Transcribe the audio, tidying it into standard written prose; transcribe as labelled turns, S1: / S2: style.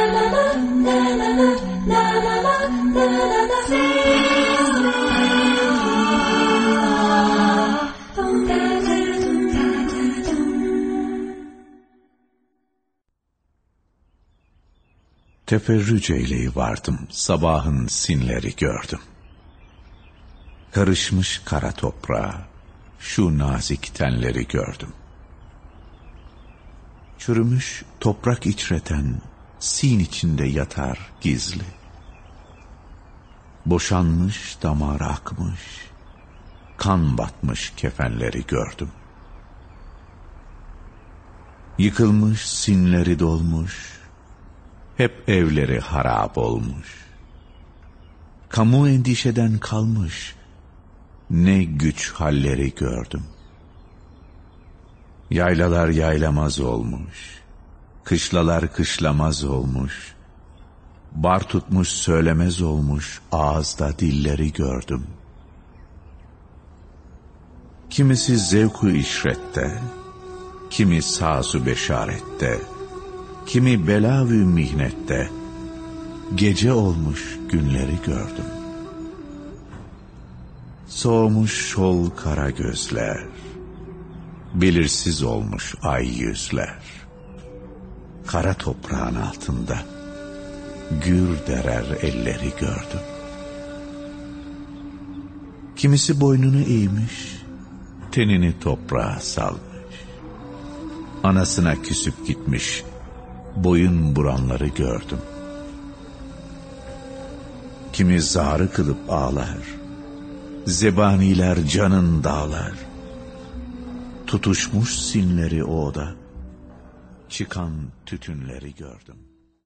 S1: Teferrüc eyleyi vardım, sabahın sinleri gördüm. Karışmış kara toprağa, şu nazik tenleri gördüm. Çürümüş toprak içreten, sin içinde yatar gizli. Boşanmış damar akmış, kan batmış kefenleri gördüm. Yıkılmış sinleri dolmuş, hep evleri harap olmuş. Kamu endişeden kalmış, ne güç halleri gördüm. Yaylalar yaylamaz olmuş, kışlalar kışlamaz olmuş. Bar tutmuş söylemez olmuş, ağızda dilleri gördüm. Kimisi zevku işrette, kimi sazu beşarette, kimi belavü mihnette, gece olmuş günleri gördüm. Soğumuş şol kara gözler, belirsiz olmuş ay yüzler. Kara toprağın altında gür derer elleri gördüm. Kimisi boynunu eğmiş, tenini toprağa salmış. Anasına küsüp gitmiş, boyun buranları gördüm. Kimi zarı kılıp ağlar, zebaniler canın dağlar. Tutuşmuş sinleri o oda, çıkan tütünleri gördüm.